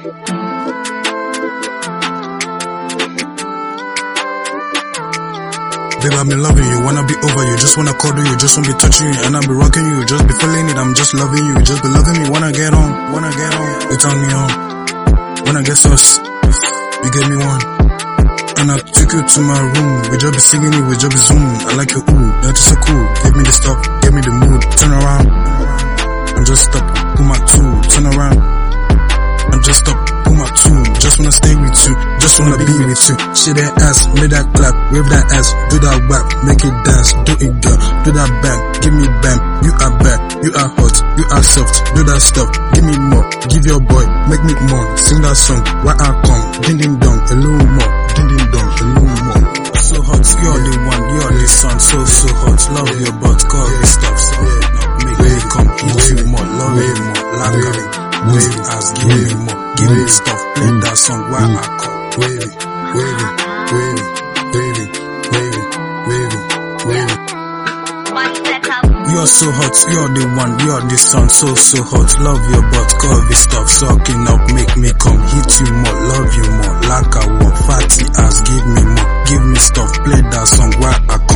Babe, I've been loving you, wanna be over you, just wanna cuddle you, just wanna be touching you, and I'll be rocking you, just be feeling it, I'm just loving you, just be loving me, wanna get on, you turn me on, when I get sauce, you gave me one, and I took you to my room, we just be singing it, we just be zooming, I like your ooh, that is so cool, give me the stuff, give me the mood, turn around, and just stop, pull my tool, turn around, and just stop, pull my tool, just wanna stay with you, just wanna be with you. Shake that ass, make that clap, wave that ass, do that whack, make it dance, do it girl, do that bang, give me bang, you are bad, you are hot, you are soft, do that stuff, give me more, give your boy, make me more, sing that song, where I come, ding ding dong, a little more, ding ding dong, a little more. So hot, you're the one, you're the sun, so hot, love your butt, call me stuff, so make me come, hit you more, love you more, like it, wave ass, give me more, give me stuff, play that song, where I come. Wavy, wavy, wavy, wavy, wavy, wavy, wavy. You're so hot, you're the one, you're the sun, so hot. Love your butt, curvy stuff, sucking up, make me come, hit you more, love you more, like I want, fatty ass, give me more, give me stuff, play that song, where I come.